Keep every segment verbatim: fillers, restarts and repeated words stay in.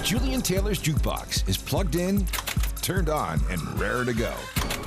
Julian Taylor's Jukebox is plugged in, turned on, and raring to go.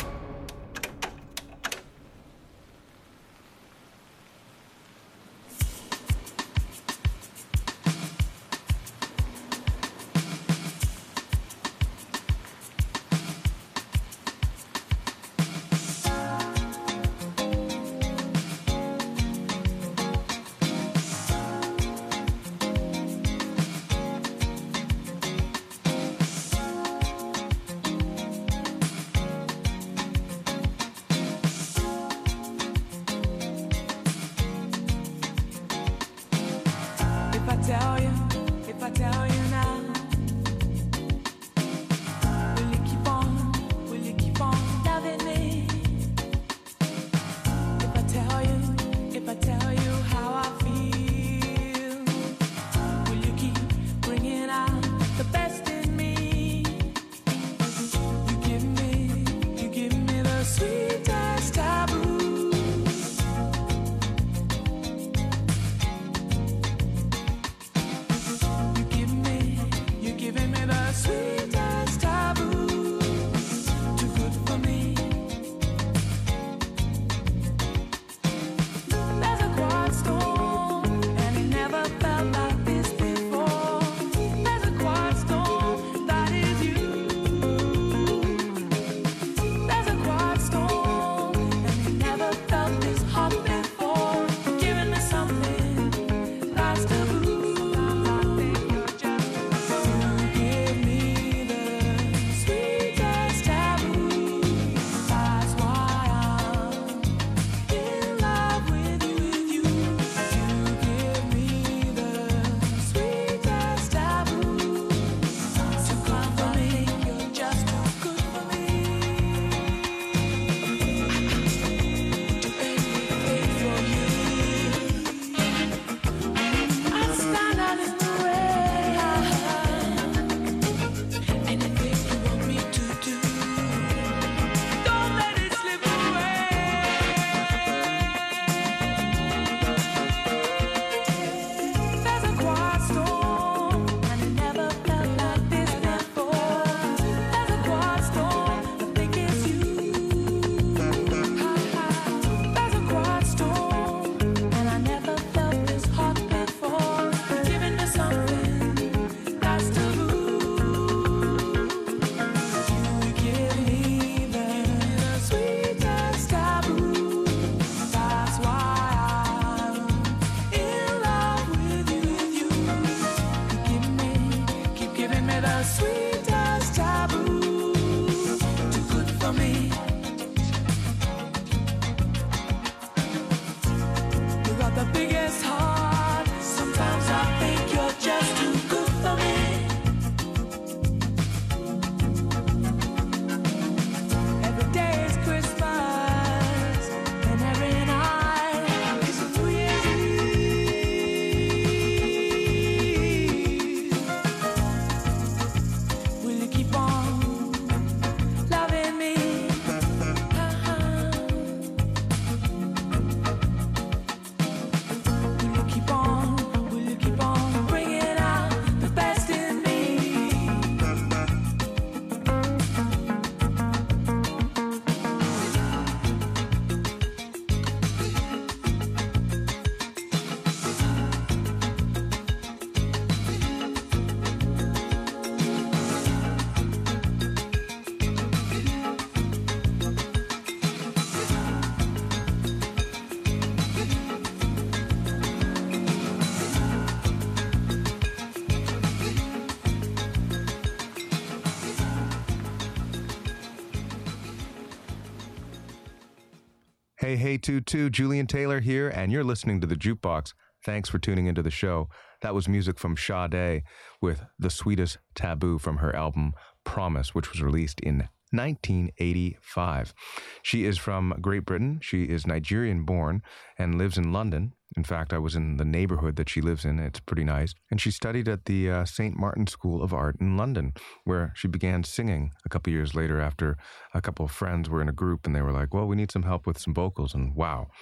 Hey, hey, two two, Julian Taylor here, and you're listening to The Jukebox. Thanks for tuning into the show. That was music from Sade with The Sweetest Taboo from her album Promise, which was released in nineteen eighty-five. She is from Great Britain. She is Nigerian born and lives in London. In fact, I was in the neighborhood that she lives in. It's pretty nice. And she studied at the uh, Saint Martin School of Art in London, where she began singing a couple years later after a couple of friends were in a group and they were like, well, we need some help with some vocals. And wow,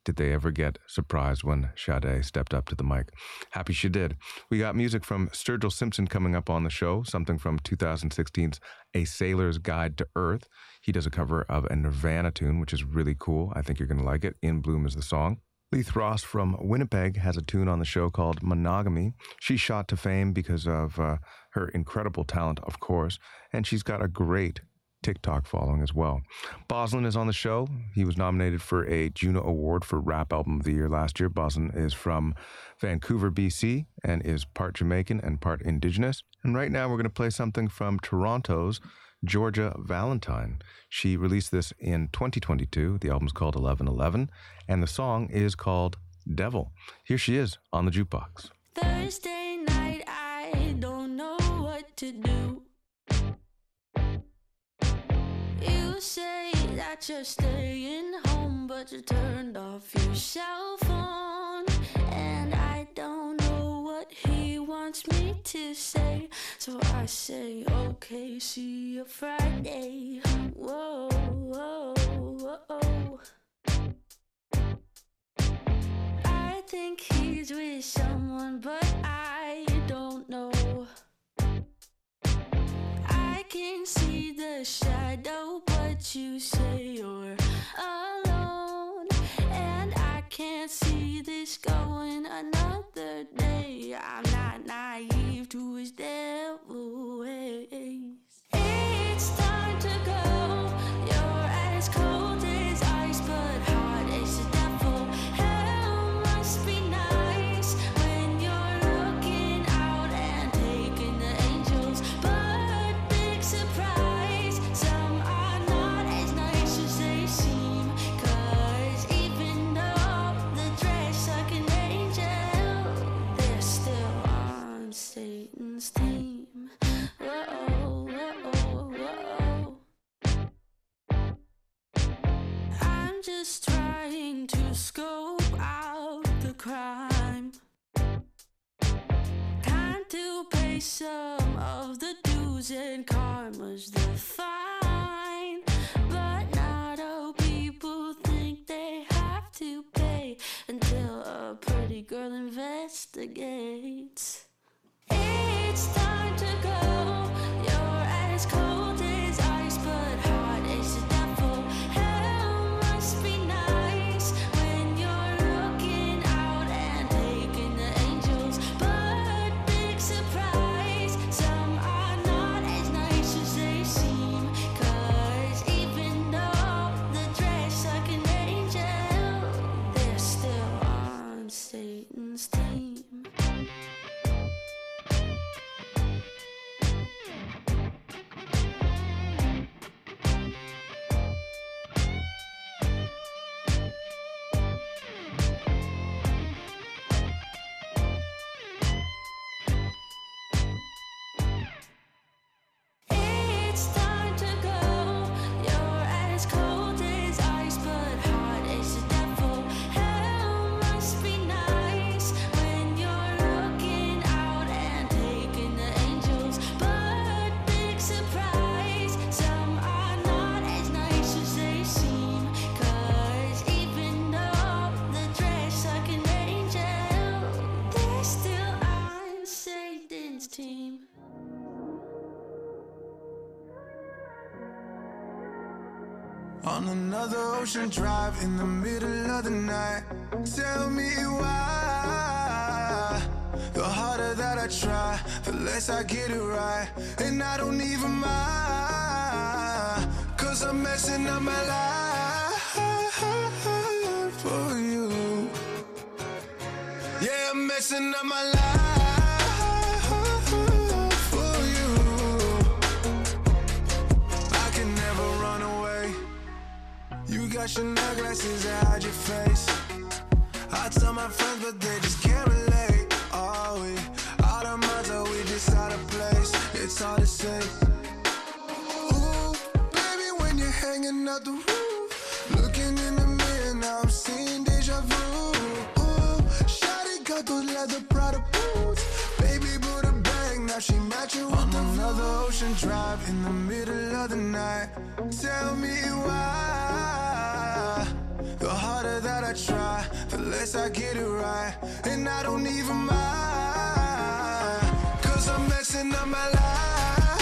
did they ever get surprised when Sade stepped up to the mic. Happy she did. We got music from Sturgill Simpson coming up on the show, something from two thousand sixteen's A Sailor's Guide to Earth. He does a cover of a Nirvana tune, which is really cool. I think you're going to like it. In Bloom is the song. Leith Ross from Winnipeg has a tune on the show called Monogamy. She shot to fame because of uh, her incredible talent, of course, and she's got a great TikTok following as well. Boslin is on the show. He was nominated for a Juno Award for Rap Album of the Year last year. Boslin is from Vancouver, B C, and is part Jamaican and part Indigenous. And right now we're going to play something from Toronto's Georgia Valentine. She released this in twenty twenty-two. The album's called eleven eleven, and the song is called Devil. Here she is on the Jukebox. Thursday night, I don't know what to do. You say that you're staying home, but you turned off your cell phone. And I don't know what he wants me to say, so I say, okay, see you Friday. Whoa, whoa, whoa. I think he's with someone, but I don't know. I can see the shadow, but you say you're alone. And I can't see this going another day. I'm not naive to his devil ways. It's time to go. You're as cold as ice, but hot as the devil. Hell must be nice when you're looking out and taking the angels. But big surprise, some are not as nice as they seem. Cause even though the dress like an angel, they're still on Satan's team. Whoa, whoa, whoa. I'm just trying to scope out the crime. Time to pay some of the dues and karma's the fine. But not all people think they have to pay until a pretty girl investigates. It's time to go. You're as cold as ice, but hot as the devil. Hell must be nice when you're looking out and taking the angels. But big surprise, some are not as nice as they seem. Cause even though the dress like an angel, they're still on Satan's team. It's time to go. You're as cold as ice, but hot as the devil. Hell must be nice when you're looking out and taking the angels. But big surprise, some are not as nice as they seem. Cause even though the dress like an angel, they're still on Satan's team. On another ocean drive in the middle of the night. Tell me why. The harder that I try, the less I get it right. And I don't even mind, cause I'm messing up my life for you. Yeah, I'm messing up my life for you. I can never run away. You got Chanel glasses that hide your face. I tell my friends, but they just can't relate. Are we out of minds, or we just out of place? It's hard to say. Ooh, baby, when you're hanging out the roof, looking in the mirror, now I'm seeing deja vu. Ooh, shawty got those leather Prada boots. Baby, put a bag, now she matching with on the another ocean drive in the middle of the night. Tell me why. The harder that I try, unless I get it right. And I don't even mind, cause I'm messing up my life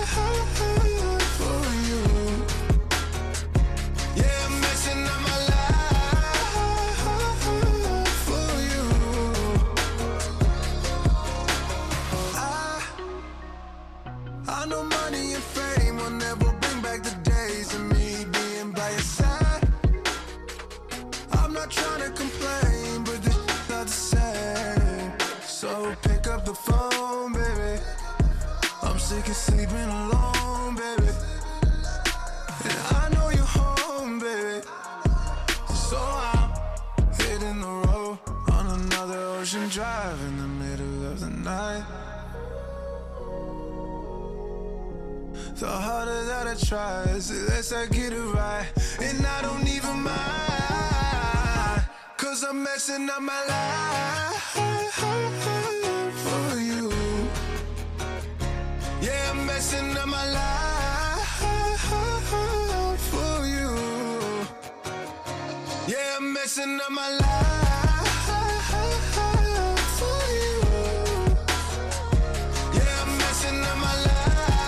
for you. Yeah, I'm messing up my life for you. I, I know money and fame will never bring back the days of me being by your side. I'm not trying to complain, but this is not the same. So pick up the phone, baby. I'm sick of sleeping alone, baby. And I know you're home, baby. So I'm hitting the road on another ocean drive in the middle of the night. The harder that I try, the less I get it right. And I don't even mind, cause I'm messing up my life for you. Yeah, I'm messing up my life for you. Yeah, I'm messing up my life for you. Yeah, I'm messing up my life.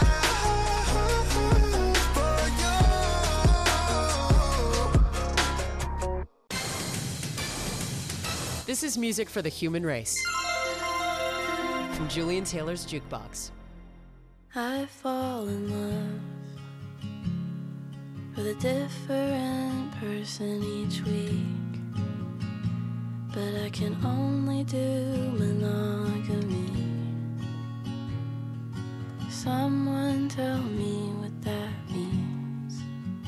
This is music for the human race. From Julian Taylor's Jukebox. I fall in love with a different person each week, but I can only do monogamy. Someone tell me what that means.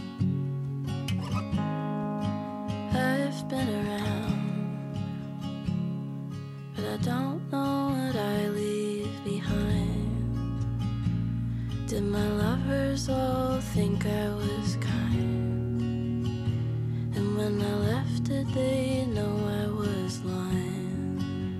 I've been around, but I don't know what I leave behind. Did my lovers all think I was kind? And when I left, did they know I was lying?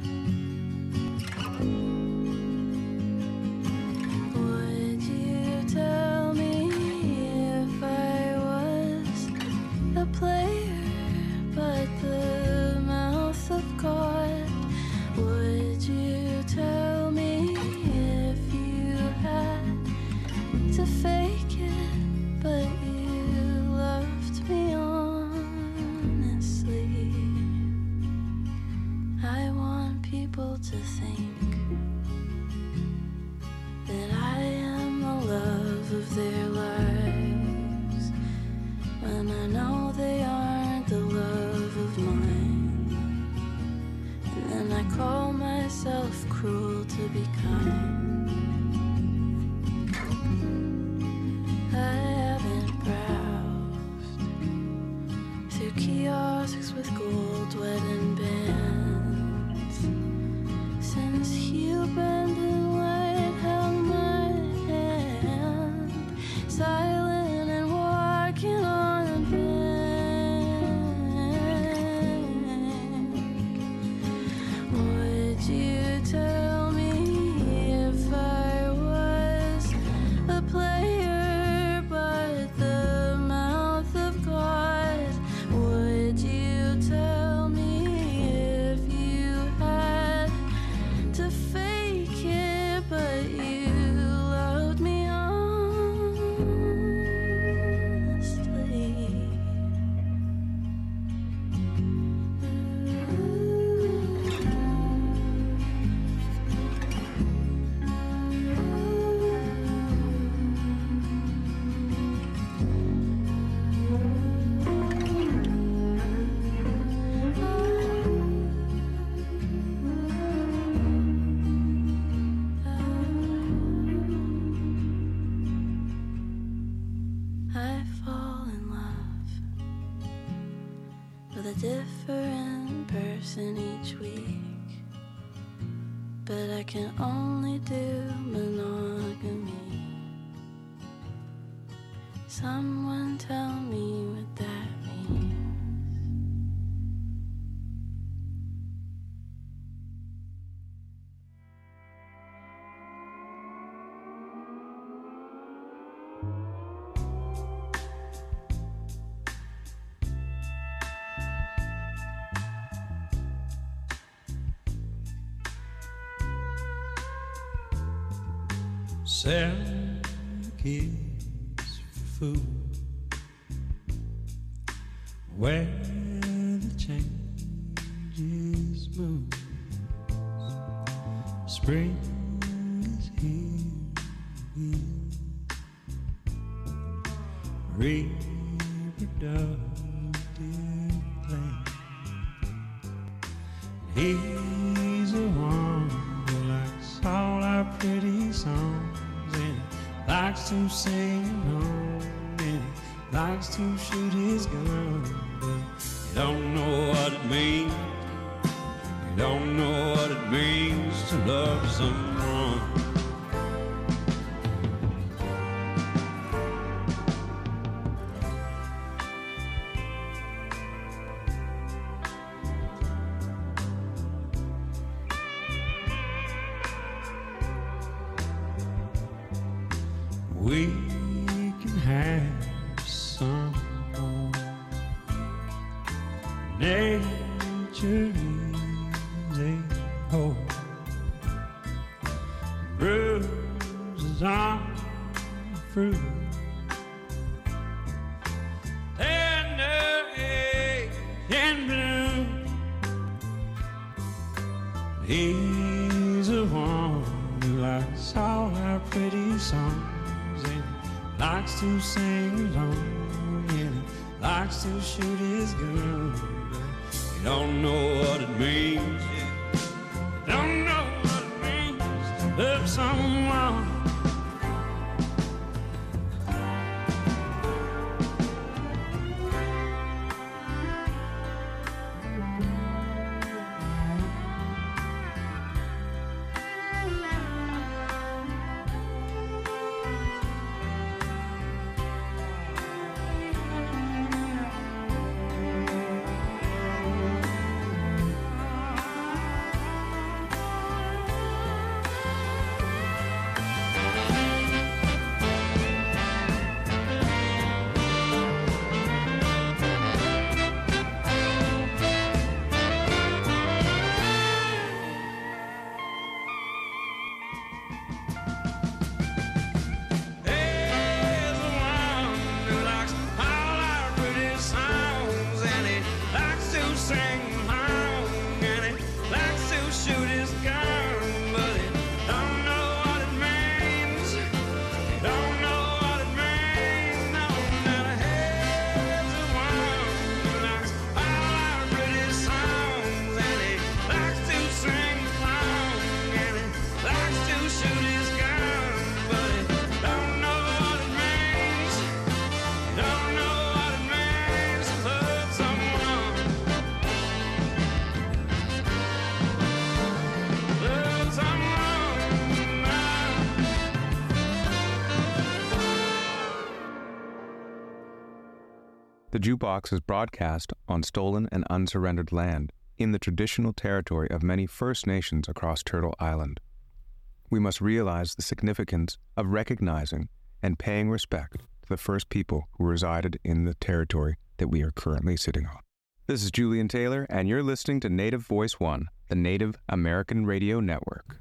Would you tell me if I was a player, but the mouth of God? Would you tell me if you had to fake it, but you loved me honestly? I want people to think that I am the love of their lives, when I know they aren't the love of mine. And then I call myself cruel to be kind. I haven't browsed through kiosks with gold wedding bands since Hugh Brandon White held my hand, silent and walking on the bank. Would you tell me if I was a player, but the mouth of God? Would you tell me if you had to fake it, but you loved me honestly? I fall in love with a different person each week, but I can only do monogamy. Someone tell me what that means. Selling kids for food, where the changes move. Spring is here again, reproductive land. He's a one who likes all our pretty songs, and he likes to sing along, and he likes to shoot his gun, but he don't know what it means. He don't know what it means to love someone. We can have some more. Nature is a whole. Bruises on the fruit. Tender age in bloom. He's the one who likes all our pretty songs, likes to sing along, and he likes to shoot his gun, but he don't know what it means. He don't know what it means to love someone. The Jukebox is broadcast on stolen and unsurrendered land in the traditional territory of many First Nations across Turtle Island. We must realize the significance of recognizing and paying respect to the first people who resided in the territory that we are currently sitting on. This is Julian Taylor, and you're listening to Native Voice One, the Native American Radio Network.